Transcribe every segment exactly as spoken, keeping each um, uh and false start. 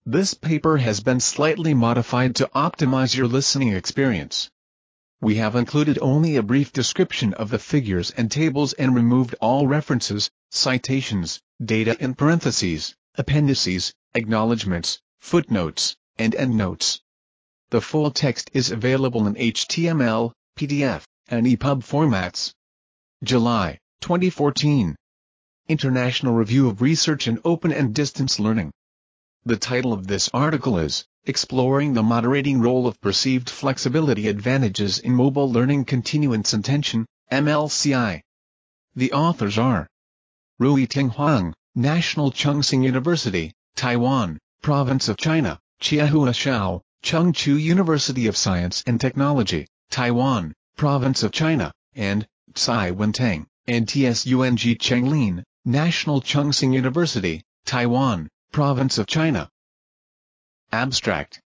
This paper has been slightly modified to optimize your listening experience. We have included only a brief description of the figures and tables and removed all references, citations, data in parentheses, appendices, acknowledgements, footnotes, and endnotes. The full text is available in H T M L, P D F, and E P U B formats. July, twenty fourteen. International Review of Research in Open and Distance Learning. The title of this article is, Exploring the Moderating Role of Perceived Flexibility Advantages in Mobile Learning Continuance Intention, M L C I. The authors are Ruiting Huang, National Chengxing University, Taiwan, Province of China, Chiahua Xiao, Chengchu University of Science and Technology, Taiwan, Province of China, and Tsai Wentang, and Tsung Chenglin, National Chengxing University, Taiwan, Province of China. Abstract.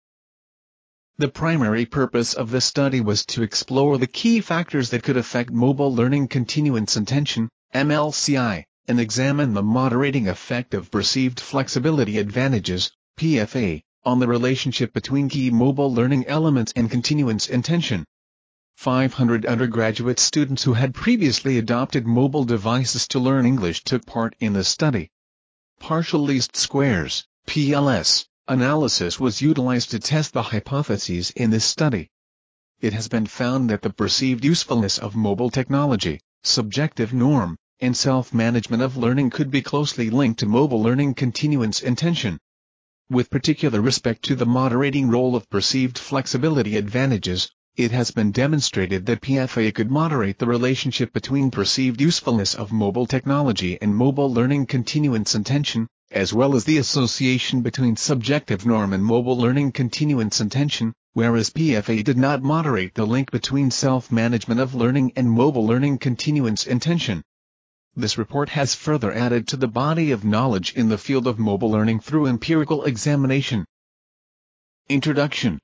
The primary purpose of the study was to explore the key factors that could affect mobile learning continuance intention, M L C I, and examine the moderating effect of perceived flexibility advantages, P F A, on the relationship between key mobile learning elements and continuance intention. five hundred undergraduate students who had previously adopted mobile devices to learn English took part in the study. Partial least squares, P L S, analysis was utilized to test the hypotheses in this study. It has been found that the perceived usefulness of mobile technology, subjective norm, and self-management of learning could be closely linked to mobile learning continuance intention. With particular respect to the moderating role of perceived flexibility advantages, it has been demonstrated that P F A could moderate the relationship between perceived usefulness of mobile technology and mobile learning continuance intention, as well as the association between subjective norm and mobile learning continuance intention, whereas P F A did not moderate the link between self-management of learning and mobile learning continuance intention. This report has further added to the body of knowledge in the field of mobile learning through empirical examination. Introduction.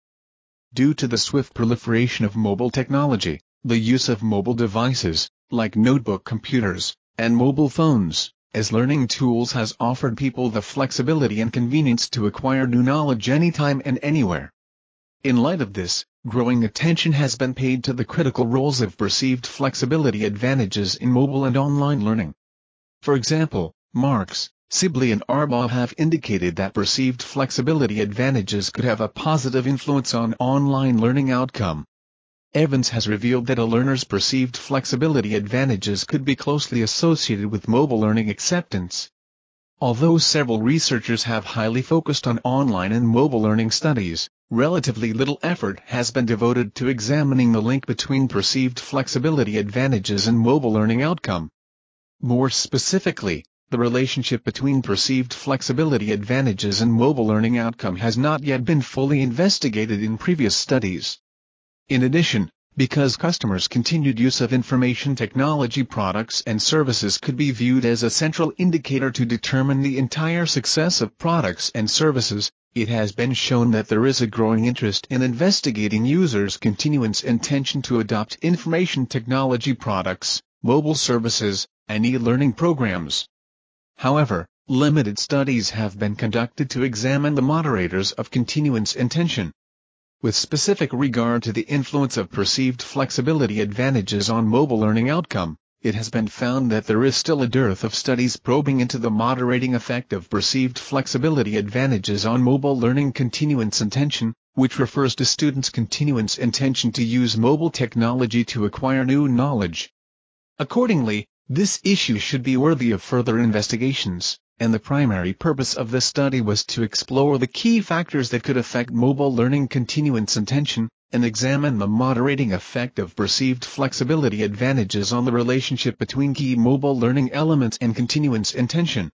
Due to the swift proliferation of mobile technology, the use of mobile devices, like notebook computers, and mobile phones, as learning tools has offered people the flexibility and convenience to acquire new knowledge anytime and anywhere. In light of this, growing attention has been paid to the critical roles of perceived flexibility advantages in mobile and online learning. For example, Marx, Sibley and Arbaugh have indicated that perceived flexibility advantages could have a positive influence on online learning outcome. Evans has revealed that a learner's perceived flexibility advantages could be closely associated with mobile learning acceptance. Although several researchers have highly focused on online and mobile learning studies, relatively little effort has been devoted to examining the link between perceived flexibility advantages and mobile learning outcome. More specifically, the relationship between perceived flexibility advantages and mobile learning outcome has not yet been fully investigated in previous studies. In addition, because customers' continued use of information technology products and services could be viewed as a central indicator to determine the entire success of products and services, it has been shown that there is a growing interest in investigating users' continuance intention to adopt information technology products, mobile services, and e-learning programs. However, limited studies have been conducted to examine the moderators of continuance intention. With specific regard to the influence of perceived flexibility advantages on mobile learning outcome, it has been found that there is still a dearth of studies probing into the moderating effect of perceived flexibility advantages on mobile learning continuance intention, which refers to students' continuance intention to use mobile technology to acquire new knowledge. Accordingly, this issue should be worthy of further investigations, and the primary purpose of this study was to explore the key factors that could affect mobile learning continuance intention, and examine the moderating effect of perceived flexibility advantages on the relationship between key mobile learning elements and continuance intention.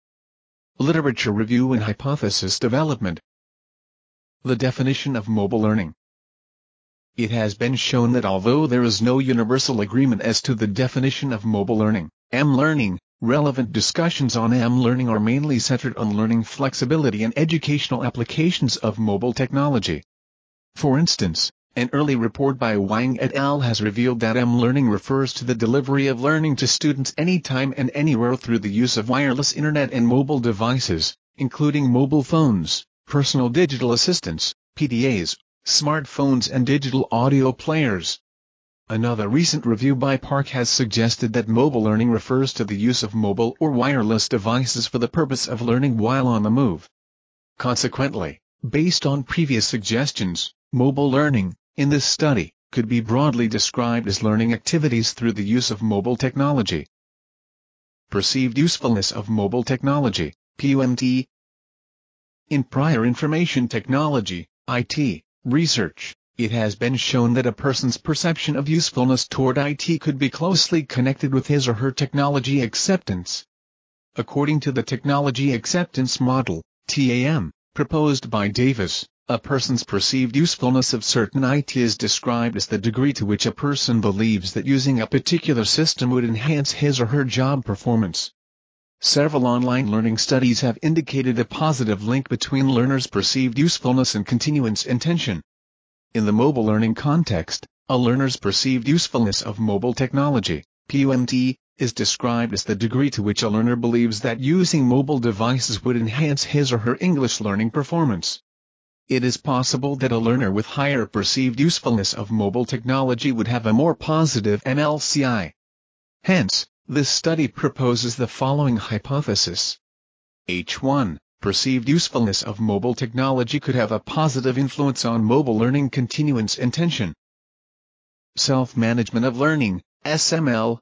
Literature review and hypothesis development. The definition of mobile learning. It has been shown that although there is no universal agreement as to the definition of mobile learning, M-learning, relevant discussions on M-learning are mainly centered on learning flexibility and educational applications of mobile technology. For instance, an early report by Wang et al. Has revealed that M-learning refers to the delivery of learning to students anytime and anywhere through the use of wireless internet and mobile devices, including mobile phones, personal digital assistants, P D As, smartphones and digital audio players. Another recent review by Park has suggested that mobile learning refers to the use of mobile or wireless devices for the purpose of learning while on the move. Consequently, based on previous suggestions, mobile learning, in this study, could be broadly described as learning activities through the use of mobile technology. Perceived usefulness of mobile technology, P U M T. In prior information technology, I T, research, it has been shown that a person's perception of usefulness toward I T could be closely connected with his or her technology acceptance. According to the Technology Acceptance Model, T A M, proposed by Davis, a person's perceived usefulness of certain I T is described as the degree to which a person believes that using a particular system would enhance his or her job performance. Several online learning studies have indicated a positive link between learners' perceived usefulness and continuance intention. In the mobile learning context, a learner's perceived usefulness of mobile technology, P U M T, is described as the degree to which a learner believes that using mobile devices would enhance his or her English learning performance. It is possible that a learner with higher perceived usefulness of mobile technology would have a more positive M L C I. Hence, this study proposes the following hypothesis. H one. Perceived usefulness of mobile technology could have a positive influence on mobile learning continuance intention. Self-management of learning, S M L.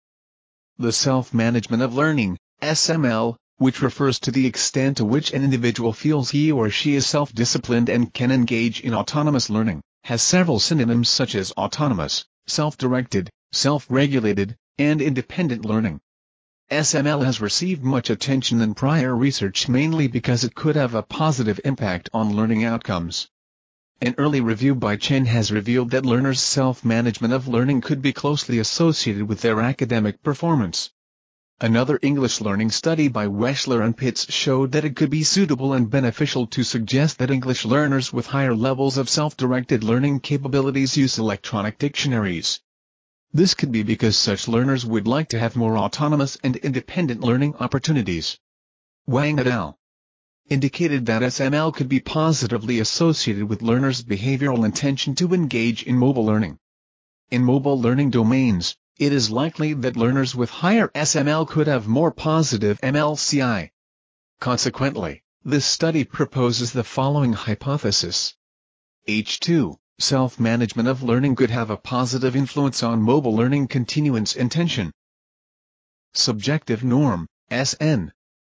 The self-management of learning, S M L, which refers to the extent to which an individual feels he or she is self-disciplined and can engage in autonomous learning, has several synonyms such as autonomous, self-directed, self-regulated, and independent learning. S M L has received much attention in prior research mainly because it could have a positive impact on learning outcomes. An early review by Chen has revealed that learners' self-management of learning could be closely associated with their academic performance. Another English learning study by Weschler and Pitts showed that it could be suitable and beneficial to suggest that English learners with higher levels of self-directed learning capabilities use electronic dictionaries. This could be because such learners would like to have more autonomous and independent learning opportunities. Wang et al. Indicated that S M L could be positively associated with learners' behavioral intention to engage in mobile learning. In mobile learning domains, it is likely that learners with higher S M L could have more positive M L C I. Consequently, this study proposes the following hypothesis. H two. Self-management of learning could have a positive influence on mobile learning continuance intention. Subjective norm, S N.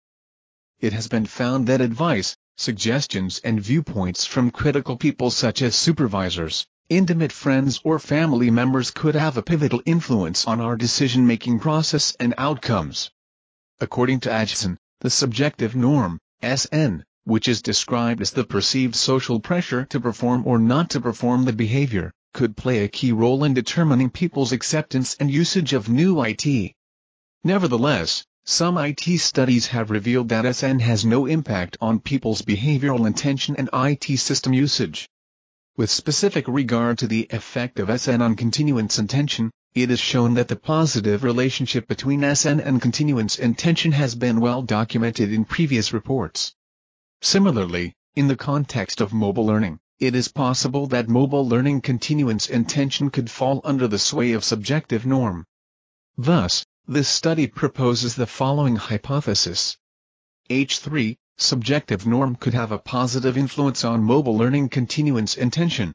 It has been found that advice, suggestions and viewpoints from critical people such as supervisors, intimate friends or family members could have a pivotal influence on our decision-making process and outcomes. According to Acheson, the subjective norm, S N, which is described as the perceived social pressure to perform or not to perform the behavior, could play a key role in determining people's acceptance and usage of new I T. Nevertheless, some I T studies have revealed that S N has no impact on people's behavioral intention and I T system usage. With specific regard to the effect of S N on continuance intention, it is shown that the positive relationship between S N and continuance intention has been well documented in previous reports. Similarly, in the context of mobile learning, it is possible that mobile learning continuance intention could fall under the sway of subjective norm. Thus, this study proposes the following hypothesis. H three. Subjective norm could have a positive influence on mobile learning continuance intention.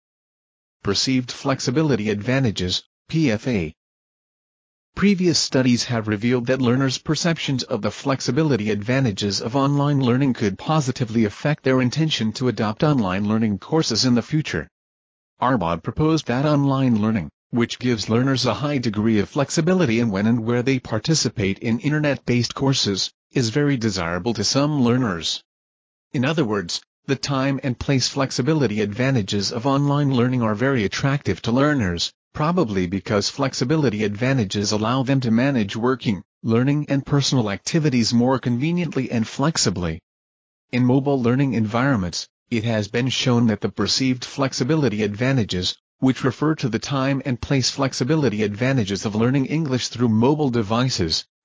Perceived flexibility advantages, P F A. Previous studies have revealed that learners' perceptions of the flexibility advantages of online learning could positively affect their intention to adopt online learning courses in the future. Arbad proposed that online learning, which gives learners a high degree of flexibility in when and where they participate in internet-based courses, is very desirable to some learners. In other words, the time and place flexibility advantages of online learning are very attractive to learners, probably because flexibility advantages allow them to manage working, learning and personal activities more conveniently and flexibly. In mobile learning environments, it has been shown that the perceived flexibility advantages, which refer to the time and place flexibility advantages of learning English through mobile devices,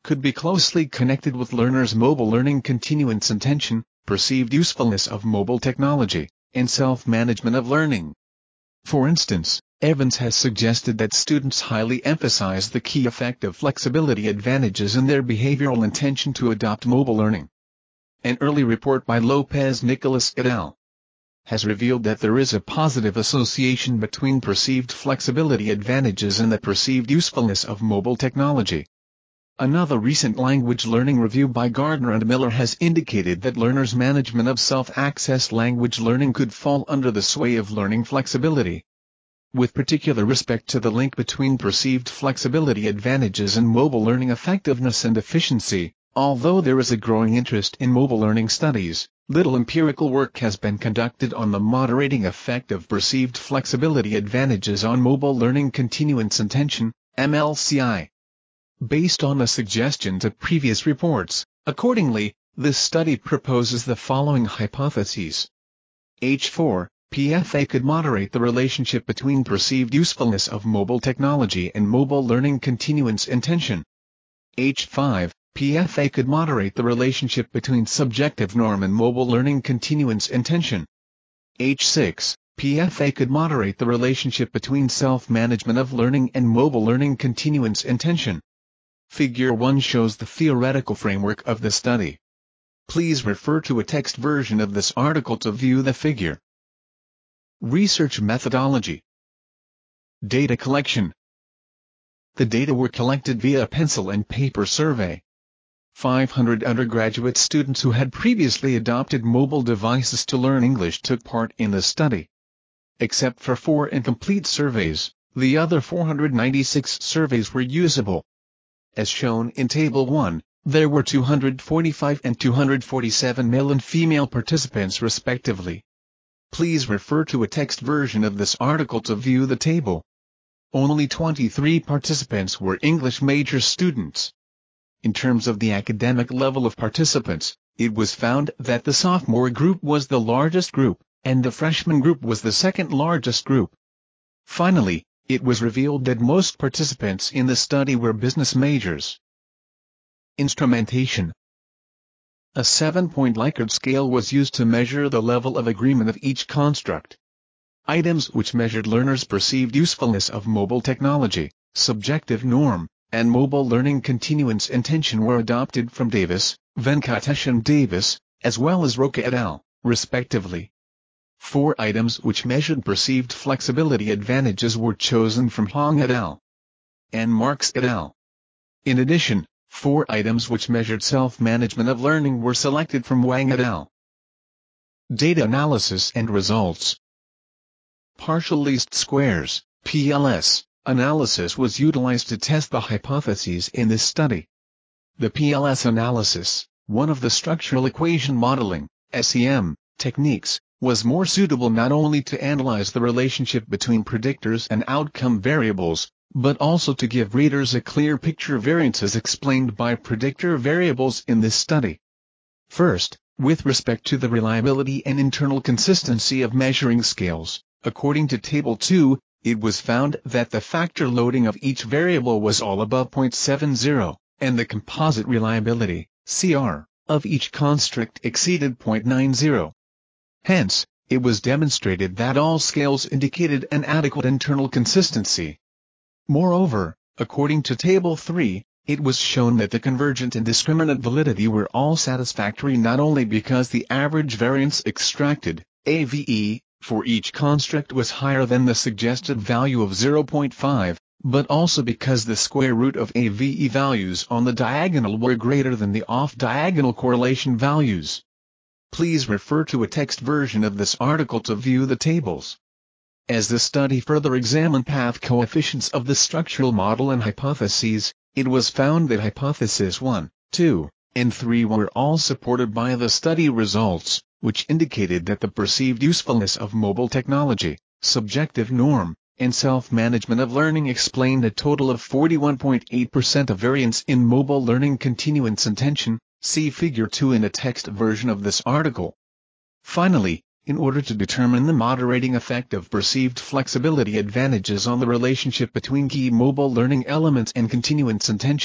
could be closely connected with learners' mobile learning continuance intention, perceived usefulness of mobile technology, and self-management of learning. For instance, Evans has suggested that students highly emphasize the key affective flexibility advantages in their behavioral intention to adopt mobile learning. An early report by Lopez Nicolas et al. Has revealed that there is a positive association between perceived flexibility advantages and the perceived usefulness of mobile technology. Another recent language learning review by Gardner and Miller has indicated that learners' management of self-accessed language learning could fall under the sway of learning flexibility. With particular respect to the link between perceived flexibility advantages and mobile learning effectiveness and efficiency, although there is a growing interest in mobile learning studies, little empirical work has been conducted on the moderating effect of perceived flexibility advantages on mobile learning continuance intention, M L C I. Based on the suggestions of previous reports, accordingly, this study proposes the following hypotheses. H four, P F A could moderate the relationship between perceived usefulness of mobile technology and mobile learning continuance intention. H five, P F A could moderate the relationship between subjective norm and mobile learning continuance intention. H six, P F A could moderate the relationship between self-management of learning and mobile learning continuance intention. Figure one shows the theoretical framework of the study. Please refer to a text version of this article to view the figure. Research methodology. Data collection. The data were collected via a pencil and paper survey. five hundred undergraduate students who had previously adopted mobile devices to learn English took part in the study. Except for four incomplete surveys, the other four hundred ninety-six surveys were usable. As shown in Table one, there were two hundred forty-five and two hundred forty-seven male and female participants respectively. Please refer to a text version of this article to view the table. Only twenty-three participants were English major students. In terms of the academic level of participants, it was found that the sophomore group was the largest group, and the freshman group was the second largest group. Finally, it was revealed that most participants in the study were business majors. Instrumentation. A seven-point Likert scale was used to measure the level of agreement of each construct. Items which measured learners' perceived usefulness of mobile technology, subjective norm, and mobile learning continuance intention were adopted from Davis, Venkatesh and Davis, as well as Roca et al., respectively. Four items which measured perceived flexibility advantages were chosen from Hong et al. and Marks et al. In addition, four items which measured self-management of learning were selected from Wang et al. Data analysis and results. Partial least squares, P L S, analysis was utilized to test the hypotheses in this study. The P L S analysis, one of the structural equation modeling, S E M, techniques, was more suitable not only to analyze the relationship between predictors and outcome variables, but also to give readers a clear picture of variances explained by predictor variables in this study. First, with respect to the reliability and internal consistency of measuring scales, according to Table two, it was found that the factor loading of each variable was all above zero point seven zero, and the composite reliability, C R, of each construct exceeded zero point nine zero. Hence, it was demonstrated that all scales indicated an adequate internal consistency. Moreover, according to Table three, it was shown that the convergent and discriminant validity were all satisfactory not only because the average variance extracted, A V E, for each construct was higher than the suggested value of zero point five, but also because the square root of A V E values on the diagonal were greater than the off-diagonal correlation values. Please refer to a text version of this article to view the tables. As the study further examined path coefficients of the structural model and hypotheses, it was found that hypothesis one, two, and three were all supported by the study results, which indicated that the perceived usefulness of mobile technology, subjective norm, and self-management of learning explained a total of forty-one point eight percent of variance in mobile learning continuance intention. See Figure two in a text version of this article. Finally, in order to determine the moderating effect of perceived flexibility advantages on the relationship between key mobile learning elements and continuance intention,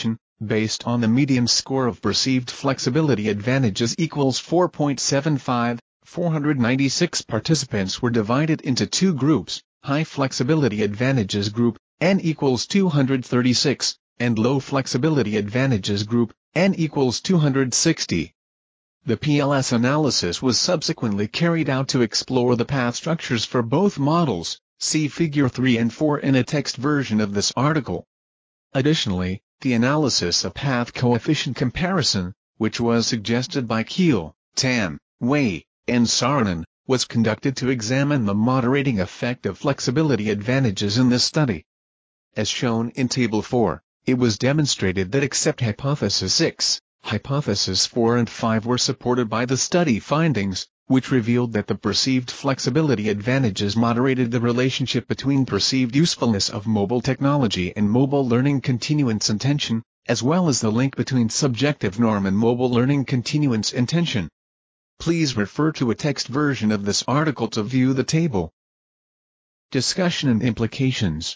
based on the median score of perceived flexibility advantages equals four point seven five, four hundred ninety-six participants were divided into two groups, high flexibility advantages group, N equals two hundred thirty-six, and low flexibility advantages group, N equals two hundred sixty. The P L S analysis was subsequently carried out to explore the path structures for both models. See Figure three and four in a text version of this article. Additionally, the analysis of path coefficient comparison, which was suggested by Keel, Tan, Wei, and Saarinen, was conducted to examine the moderating effect of flexibility advantages in this study. As shown in Table four, it was demonstrated that except Hypothesis six, Hypothesis four and five were supported by the study findings, which revealed that the perceived flexibility advantages moderated the relationship between perceived usefulness of mobile technology and mobile learning continuance intention, as well as the link between subjective norm and mobile learning continuance intention. Please refer to a text version of this article to view the table. Discussion and implications.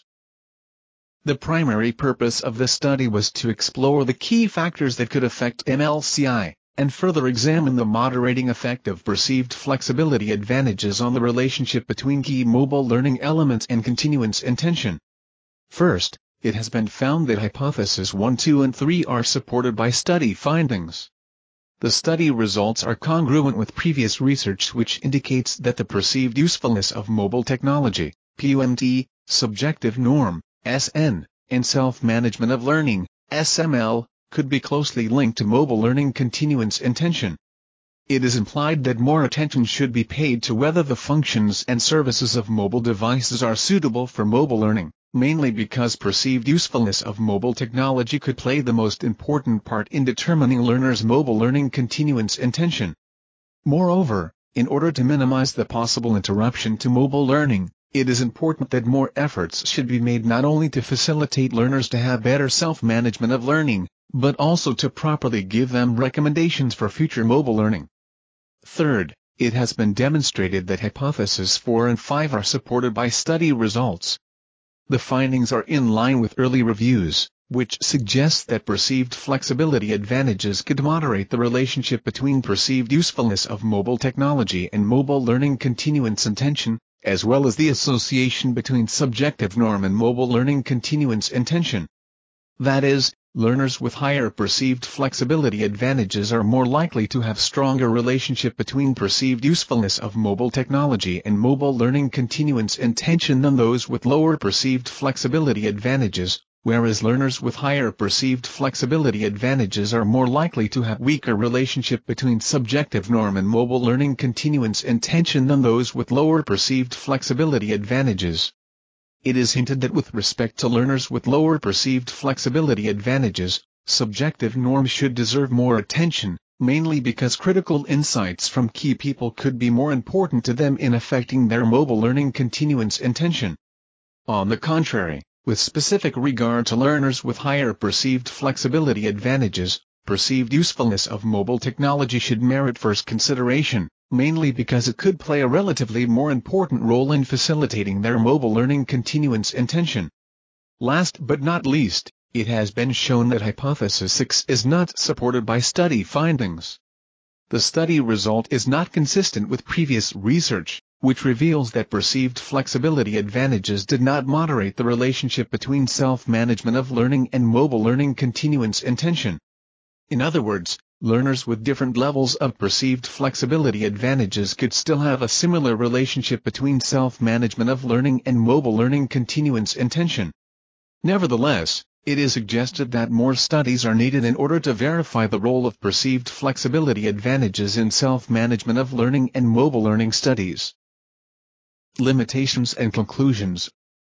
The primary purpose of the study was to explore the key factors that could affect M L C I, and further examine the moderating effect of perceived flexibility advantages on the relationship between key mobile learning elements and continuance intention. First, it has been found that Hypothesis one, two and three are supported by study findings. The study results are congruent with previous research which indicates that the perceived usefulness of mobile technology, P U M T, subjective norm, S N, and self-management of learning, S M L, could be closely linked to mobile learning continuance intention. It is implied that more attention should be paid to whether the functions and services of mobile devices are suitable for mobile learning, mainly because perceived usefulness of mobile technology could play the most important part in determining learners' mobile learning continuance intention. Moreover, in order to minimize the possible interruption to mobile learning, it is important that more efforts should be made not only to facilitate learners to have better self-management of learning, but also to properly give them recommendations for future mobile learning. Third, it has been demonstrated that Hypothesis four and five are supported by study results. The findings are in line with early reviews, which suggests that perceived flexibility advantages could moderate the relationship between perceived usefulness of mobile technology and mobile learning continuance intention, as well as the association between subjective norm and mobile learning continuance intention. That is, learners with higher perceived flexibility advantages are more likely to have stronger relationship between perceived usefulness of mobile technology and mobile learning continuance intention than those with lower perceived flexibility advantages, whereas learners with higher perceived flexibility advantages are more likely to have weaker relationship between subjective norm and mobile learning continuance intention than those with lower perceived flexibility advantages. It is hinted that with respect to learners with lower perceived flexibility advantages, subjective norms should deserve more attention, mainly because critical insights from key people could be more important to them in affecting their mobile learning continuance intention. On the contrary, with specific regard to learners with higher perceived flexibility advantages, perceived usefulness of mobile technology should merit first consideration, mainly because it could play a relatively more important role in facilitating their mobile learning continuance intention. Last but not least, it has been shown that Hypothesis six is not supported by study findings. The study result is not consistent with previous research, which reveals that perceived flexibility advantages did not moderate the relationship between self-management of learning and mobile learning continuance intention. In other words, learners with different levels of perceived flexibility advantages could still have a similar relationship between self-management of learning and mobile learning continuance intention. Nevertheless, it is suggested that more studies are needed in order to verify the role of perceived flexibility advantages in self-management of learning and mobile learning studies. Limitations and conclusions.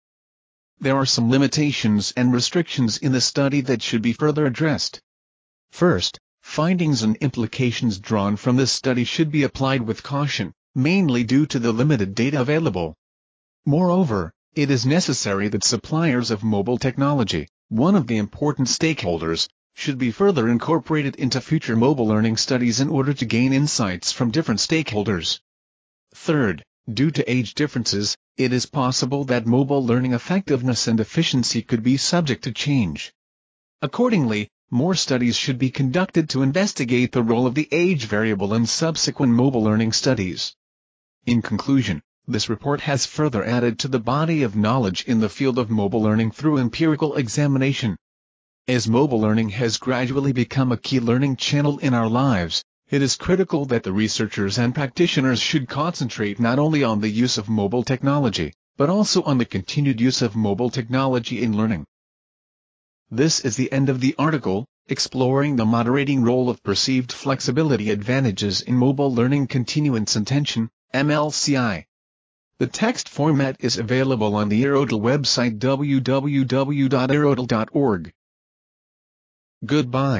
There are some limitations and restrictions in the study that should be further addressed. First, findings and implications drawn from this study should be applied with caution, mainly due to the limited data available. Moreover, it is necessary that suppliers of mobile technology, one of the important stakeholders, should be further incorporated into future mobile learning studies in order to gain insights from different stakeholders. Third, due to age differences, it is possible that mobile learning effectiveness and efficiency could be subject to change. Accordingly, more studies should be conducted to investigate the role of the age variable in subsequent mobile learning studies. In conclusion, this report has further added to the body of knowledge in the field of mobile learning through empirical examination. As mobile learning has gradually become a key learning channel in our lives, it is critical that the researchers and practitioners should concentrate not only on the use of mobile technology, but also on the continued use of mobile technology in learning. This is the end of the article, exploring the moderating role of perceived flexibility advantages in mobile learning continuance attention, M L C I. The text format is available on the Earodel website w w w dot earodel dot org. Goodbye.